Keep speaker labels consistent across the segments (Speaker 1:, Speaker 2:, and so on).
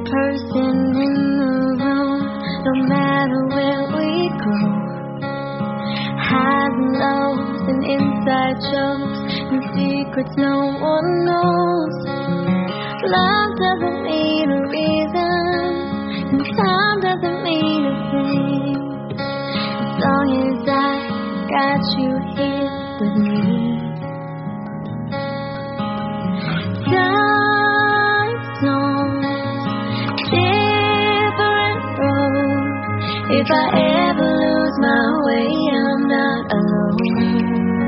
Speaker 1: person in the room, no matter where we go. Highs and lows and inside jokes and secrets no one knows. Love doesn't need a reason, and time doesn't mean a thing, as long as I got you here with me. Time zones, different roads. If I ever lose my way, I'm not alone.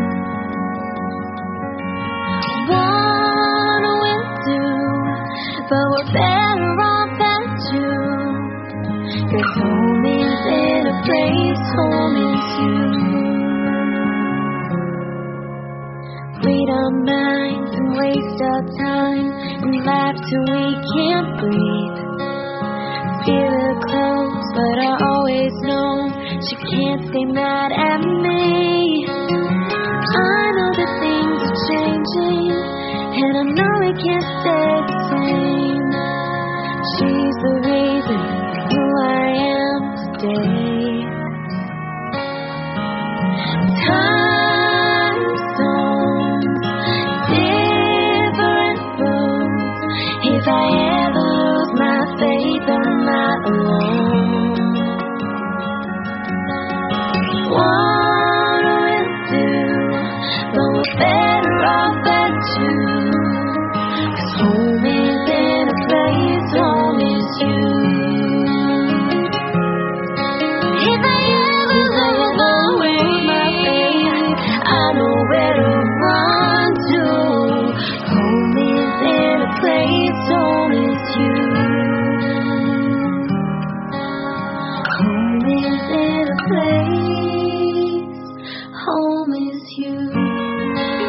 Speaker 1: One will do, but we're better off as two. 'Cause home is in a place, home is you. Read our minds and waste our time and laugh till we can't breathe. Feel her close, but I always know she can't stay mad at me. I know that things are changing, and I know it can't stay the same. She's the reason who I am today. Time zones, different roads. If I ever lose my faith, I'm not alone. One will do, but we're better off at two. 'Cause home is in a place, home is you. If I ever lose my faith, I know where to run to. Home is in a place, home is you. Home is in a place, home is you.